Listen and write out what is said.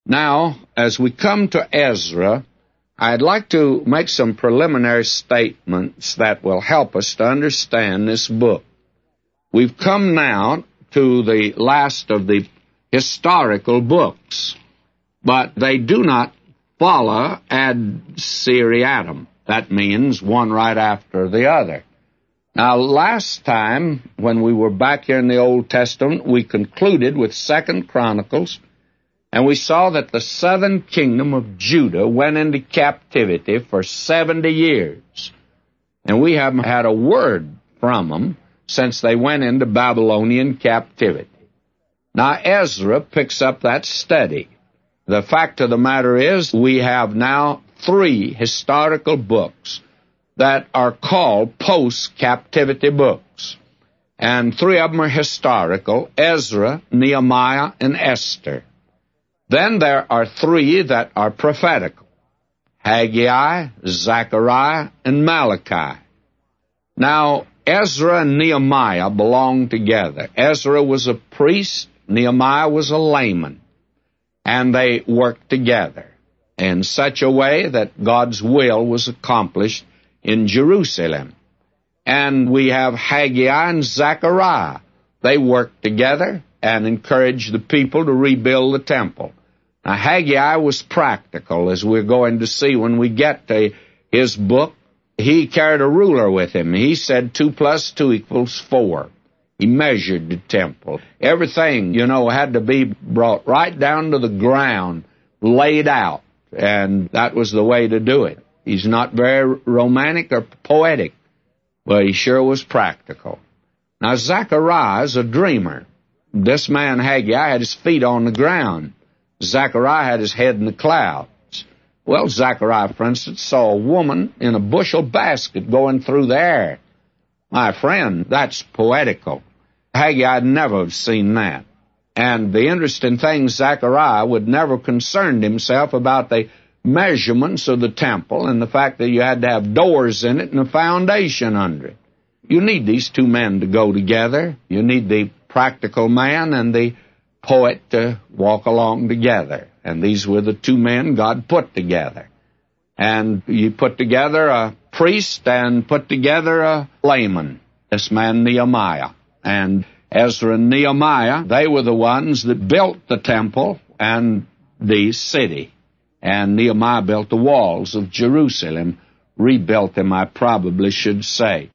Now, as we come to Ezra, I'd like to make some preliminary statements that will help us to understand this book. We've come now to the last of the historical books, but they do not follow ad seriatim. That means one right after the other. Now, last time, when we were back here in the Old Testament, we concluded with 2 Chronicles, and we saw that the southern kingdom of Judah went into captivity for 70 years. And we haven't had a word from them since they went into Babylonian captivity. Now, Ezra picks up that study. The fact of the matter is, we have now 3 historical books that are called post-captivity books. And 3 of them are historical: Ezra, Nehemiah, and Esther. Then there are 3 that are prophetical: Haggai, Zechariah, and Malachi. Now, Ezra and Nehemiah belong together. Ezra was a priest, Nehemiah was a layman, and they worked together in such a way that God's will was accomplished in Jerusalem. And we have Haggai and Zechariah. They worked together and encouraged the people to rebuild the temple. Now, Haggai was practical, as we're going to see when we get to his book. He carried a ruler with him. He said 2 + 2 = 4. He measured the temple. Everything, had to be brought right down to the ground, laid out, and that was the way to do it. He's not very romantic or poetic, but he sure was practical. Now, Zechariah is a dreamer. This man Haggai had his feet on the ground. Zechariah had his head in the clouds. Well, Zechariah, for instance, saw a woman in a bushel basket going through the air. My friend, that's poetical. Haggai never have seen that. And the interesting thing, Zechariah would never concerned himself about the measurements of the temple and the fact that you had to have doors in it and a foundation under it. You need these 2 men to go together. You need the practical man and the poet to walk along together. And these were the 2 men God put together. And you put together a priest and put together a layman, this man Nehemiah. And Ezra and Nehemiah, they were the ones that built the temple and the city. And Nehemiah built the walls of Jerusalem, rebuilt them, I probably should say.